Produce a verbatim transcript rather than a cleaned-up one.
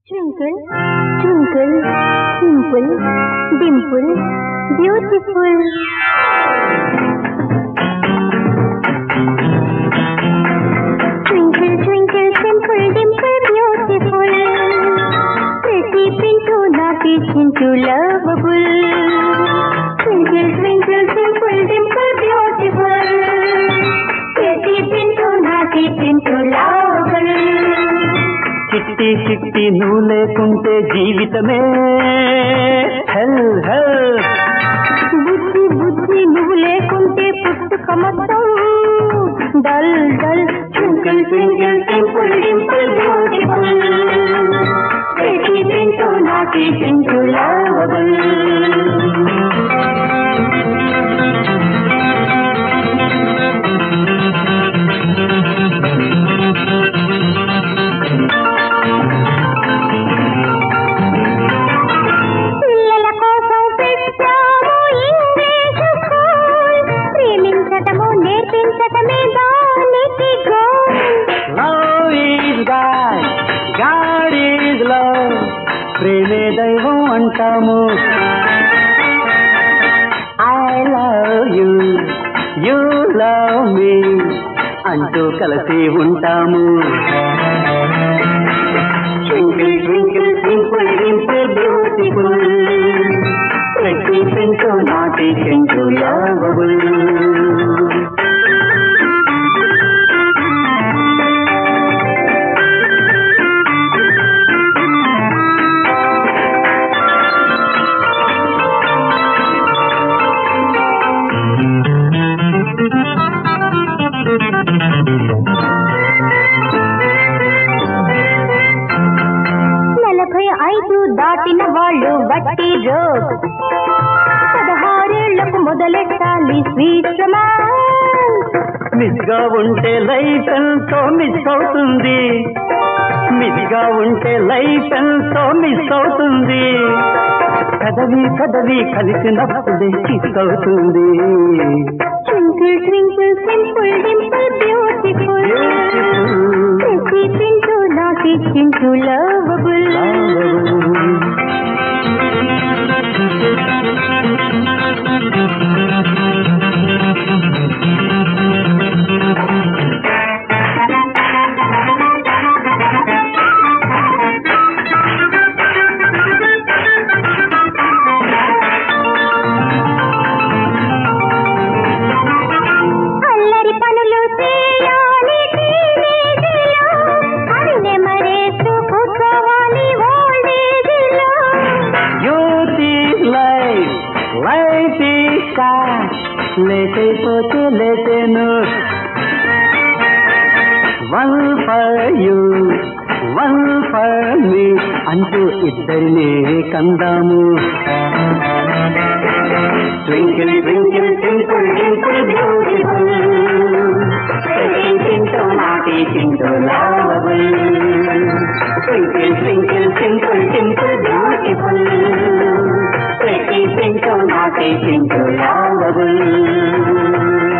Twinkle, twinkle, simple, dimple, beautiful. Twinkle, twinkle, simple, dimple, beautiful. Pretty Pintu, naughty Chintu, lovable. Twinkle, twinkle, simple, dimple, beautiful. Pretty Pintu, naughty Chintu, lovable. చిట్టి చిట్టి నువ్వు లేకుంటే జీవితమే హెల్ హెల్. బుద్ధి బుద్ధి నువ్వు లేకుంటే పుట్టుక మొత్తం dull dull. Twinkle twinkle simple dimple beautiful. ప్రతి పింటూ నాటి చింటూ లవబుల్. ప్రేమే దైవం అంటాము. I love you, you love me అంటూ కలిసి ఉంటాము. Twinkle twinkle simple dimple beautiful. ప్రతి పింటూ నాటి చింటూ లవబుల్. నలభై ఐదు దాటిన వాళ్ళు బట్టి రోగ్. పదహారేళ్లకు మొదలెట్టాలి స్వీట్ రొమాన్స్. మిస్ గా ఉంటే లైఫ్ ఎంతో మిస్ అవుతుంది. మిస్ గా ఉంటే లైఫ్ ఎంతో మిస్ అవుతుంది. కదవి కదవి కలిసినప్పుడే కిస్ అవుతుంది. Twinkle twinkle simple dimple beautiful. ప్రతి పింటూ నాటి చింటూ లవబుల్. అల్లరి పనులు చేయాలి టీనేజ్లో. అవినే మరేస్తూ కూర్చోవాలి ఓల్డ్ ఏజ్లో. Youth is life, life is short. Late అయిపోతే లేటేను. One for you, one for me అంటూ ఇద్దరినే కందాము. Twinkle twinkle simple dimple beautiful. ప్రతి పింటూ నాటి Chintu lovable. Twinkle twinkle simple dimple beautiful. ప్రతి పింటూ నాటి చింటూ లవబుల్.